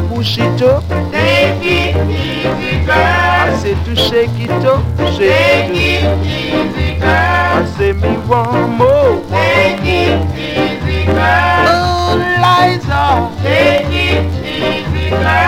push it up. Take it easy, girl. I say to shake it up, Take it easy, girl. I say me one more. Take it easy, girl. Oh, Liza. Take it easy, girl.